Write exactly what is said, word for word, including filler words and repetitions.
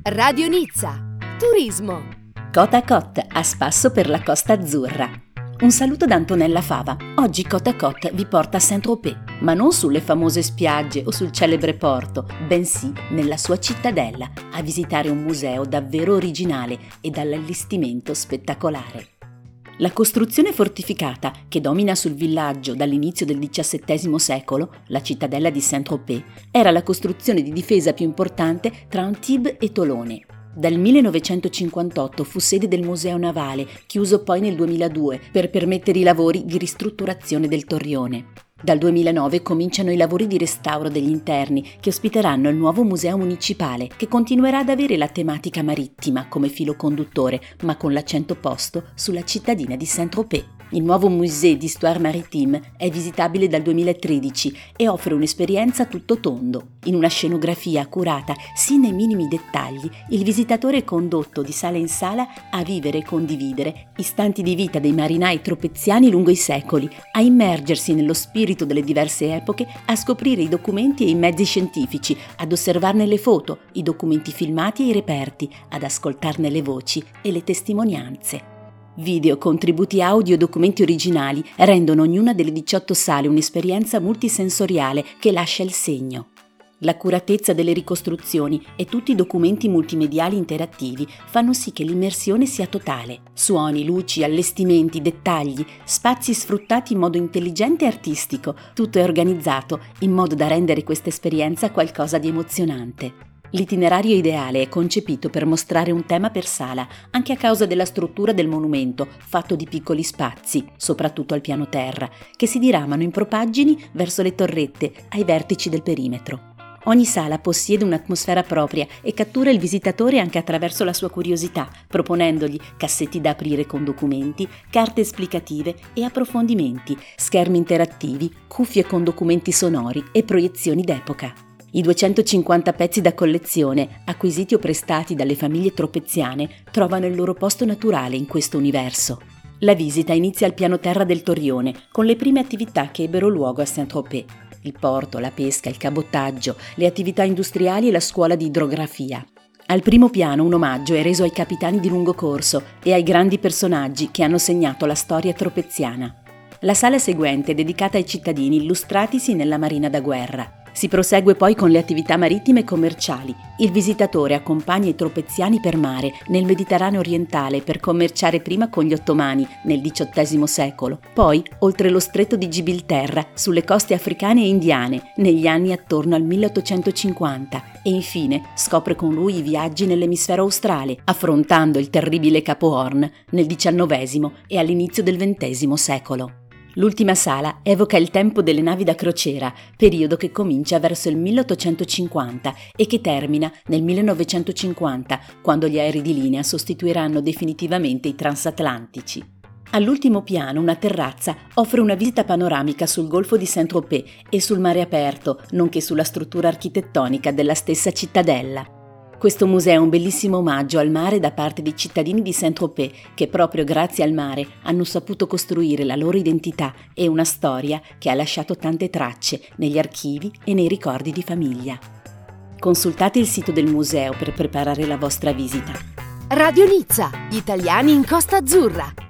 Radio Nizza. Turismo. Côte à Côte, a spasso per la Costa Azzurra. Un saluto da Antonella Fava. Oggi Côte à Côte vi porta a Saint-Tropez, ma non sulle famose spiagge o sul celebre porto, bensì nella sua cittadella, a visitare un museo davvero originale e dall'allestimento spettacolare. La costruzione fortificata che domina sul villaggio dall'inizio del diciassettesimo secolo, la cittadella di Saint-Tropez, era la costruzione di difesa più importante tra Antibes e Tolone. Dal millenovecentocinquantotto fu sede del Museo Navale, chiuso poi nel duemiladue per permettere i lavori di ristrutturazione del torrione. Dal duemilanove cominciano i lavori di restauro degli interni che ospiteranno il nuovo museo municipale, che continuerà ad avere la tematica marittima come filo conduttore, ma con l'accento posto sulla cittadina di Saint-Tropez. Il nuovo Musée d'Histoire Maritime è visitabile dal duemilatredici e offre un'esperienza a tutto tondo. In una scenografia curata sin nei minimi dettagli, il visitatore è condotto di sala in sala a vivere e condividere istanti di vita dei marinai tropeziani lungo i secoli, a immergersi nello spirito delle diverse epoche, a scoprire i documenti e i mezzi scientifici, ad osservarne le foto, i documenti filmati e i reperti, ad ascoltarne le voci e le testimonianze. Video, contributi audio e documenti originali rendono ognuna delle diciotto sale un'esperienza multisensoriale che lascia il segno. L'accuratezza delle ricostruzioni e tutti i documenti multimediali interattivi fanno sì che l'immersione sia totale. Suoni, luci, allestimenti, dettagli, spazi sfruttati in modo intelligente e artistico, tutto è organizzato in modo da rendere questa esperienza qualcosa di emozionante. L'itinerario ideale è concepito per mostrare un tema per sala, anche a causa della struttura del monumento, fatto di piccoli spazi, soprattutto al piano terra, che si diramano in propaggini verso le torrette ai vertici del perimetro. Ogni sala possiede un'atmosfera propria e cattura il visitatore anche attraverso la sua curiosità, proponendogli cassetti da aprire con documenti, carte esplicative e approfondimenti, schermi interattivi, cuffie con documenti sonori e proiezioni d'epoca. I duecentocinquanta pezzi da collezione, acquisiti o prestati dalle famiglie tropeziane, trovano il loro posto naturale in questo universo. La visita inizia al piano terra del torrione, con le prime attività che ebbero luogo a Saint-Tropez. Il porto, la pesca, il cabotaggio, le attività industriali e la scuola di idrografia. Al primo piano un omaggio è reso ai capitani di lungo corso e ai grandi personaggi che hanno segnato la storia tropeziana. La sala seguente è dedicata ai cittadini illustratisi nella marina da guerra. Si prosegue poi con le attività marittime e commerciali. Il visitatore accompagna i tropeziani per mare nel Mediterraneo orientale per commerciare prima con gli ottomani nel diciottesimo secolo, poi oltre lo stretto di Gibilterra sulle coste africane e indiane negli anni attorno al milleottocentocinquanta e infine scopre con lui i viaggi nell'emisfero australe, affrontando il terribile Capo Horn nel diciannovesimo e all'inizio del ventesimo secolo. L'ultima sala evoca il tempo delle navi da crociera, periodo che comincia verso il milleottocentocinquanta e che termina nel millenovecentocinquanta, quando gli aerei di linea sostituiranno definitivamente i transatlantici. All'ultimo piano una terrazza offre una visita panoramica sul golfo di Saint-Tropez e sul mare aperto, nonché sulla struttura architettonica della stessa cittadella. Questo museo è un bellissimo omaggio al mare da parte dei cittadini di Saint-Tropez che proprio grazie al mare hanno saputo costruire la loro identità e una storia che ha lasciato tante tracce negli archivi e nei ricordi di famiglia. Consultate il sito del museo per preparare la vostra visita. Radio Nizza, gli italiani in Costa Azzurra.